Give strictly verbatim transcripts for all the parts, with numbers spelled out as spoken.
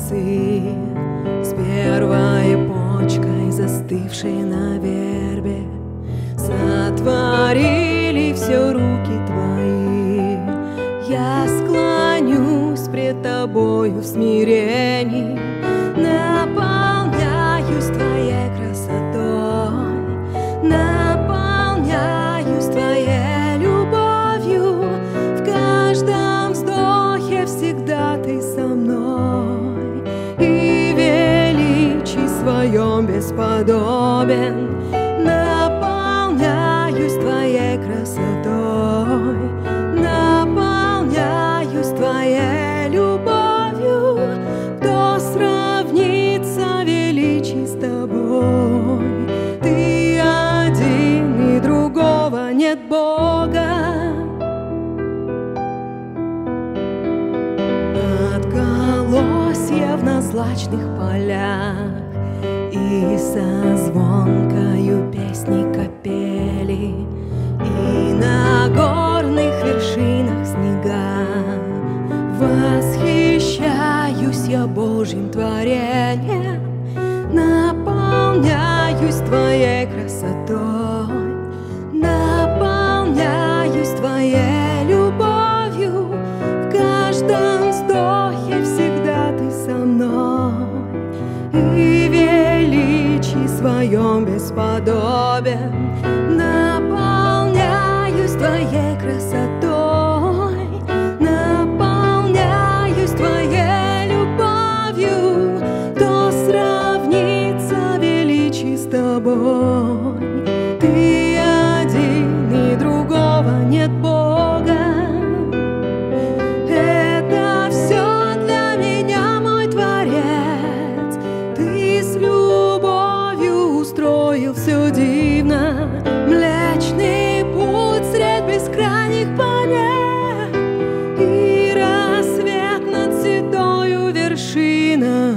часы с первой почкой, застывшей на вербе, сотворили все руки твои. Я склонюсь пред тобою в смирении, наполняюсь твоей красотой, наполняюсь твоей любовью. В каждом вздохе всегда ты со мной, и величии своем бесподобен. Наполняюсь твоей красотой, наполняюсь твоей любовью. Кто сравнится величий с тобой? Ты один, и другого нет Бога. Отголосья в назлачных полях и со звонкою песни капели, и на горных вершинах снега. Восхищаюсь я Божьим творением, наполняюсь твоей красотой, наполняюсь твоей любовью. В каждом вздохе всегда ты со мной, и величии своем бесподобен. Наполняюсь твоей красотой, наполняюсь твоей любовью. Кто сравнится величий с тобой? Ты один, и другого нет Бога. Это все для меня, мой Творец. Ты с любовью устроил все дивно. Млечный путь средь бескрайних полей, и рассвет над седою вершиной.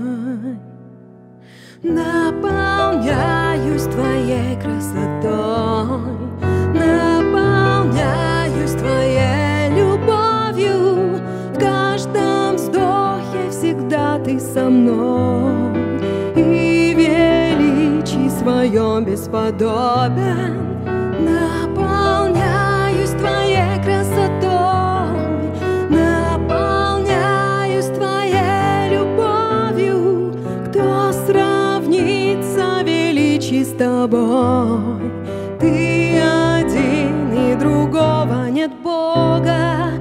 Наполняюсь твоей красотой, наполняюсь твоей любовью. В каждом вздохе всегда ты со мной, и величии своем бесподобен. Наполняюсь твоей красотой, наполняюсь твоей любовью. Кто сравнится величий с тобой? Ты один, и другого нет Бога.